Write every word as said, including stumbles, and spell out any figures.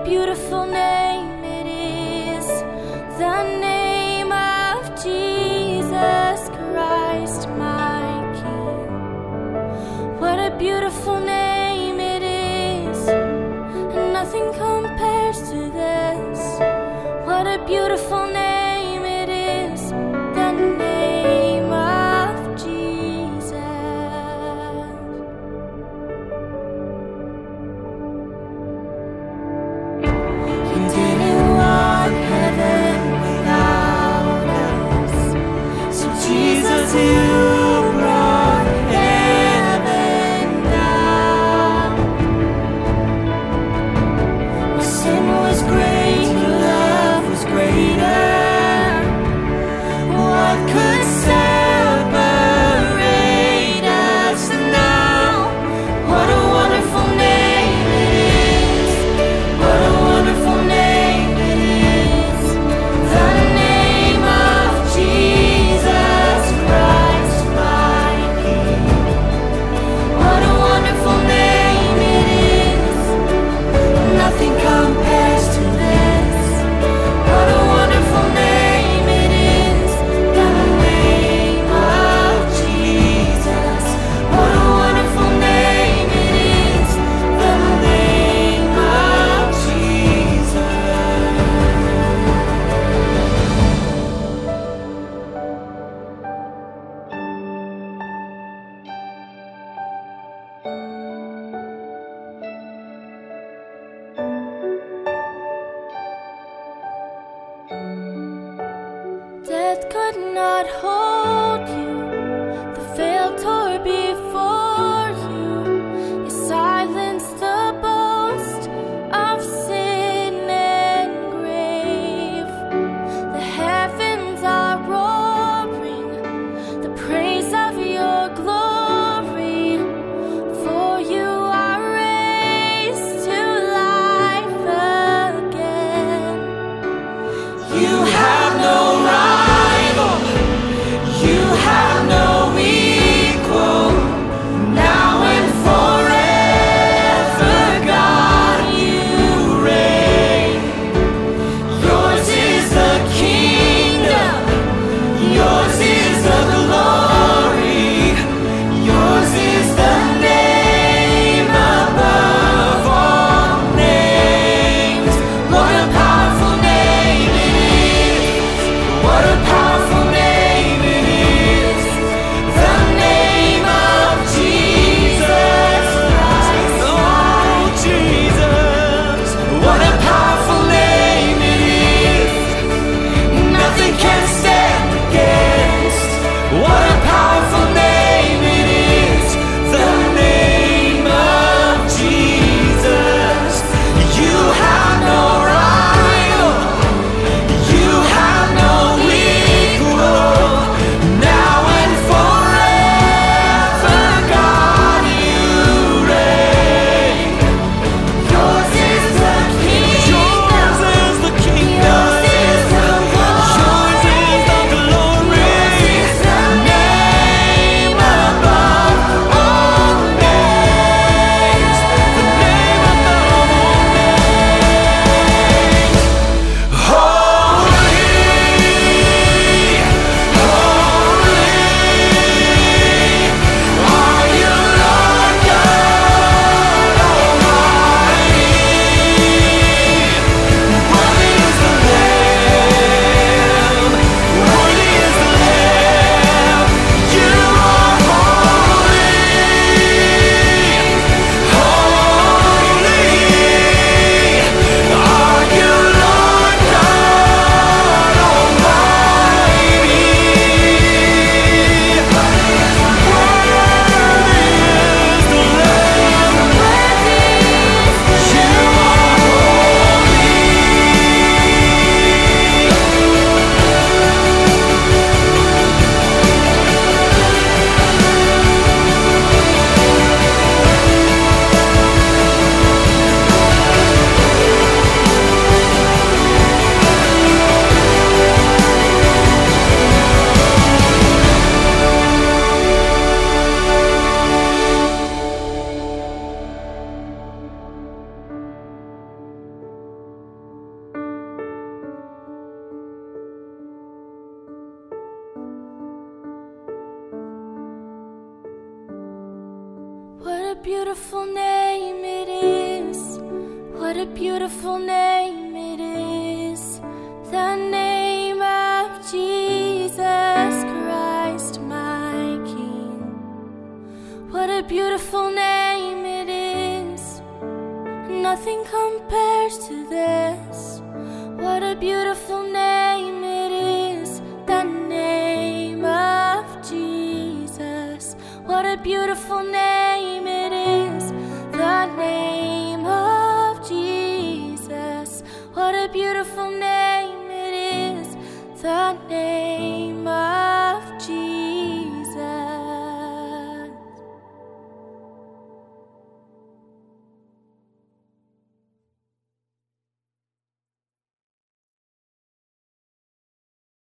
beautiful name it is, the name of Jesus Christ, my King. What a beautiful name it is, and nothing compares to this. What a beautiful name it is, the name of Jesus. You didn't want heaven without us, so Jesus, you brought heaven down. My sin was great, your love was greater. What could separate us now? What a wonderful name it is. What a wonderful name it is. The name of Jesus Christ. beautiful name it is. What a beautiful name it is. The name of Jesus Christ, my King. What a beautiful name it is. Nothing compares to this. What a beautiful name it is. The name of Jesus. What a beautiful name.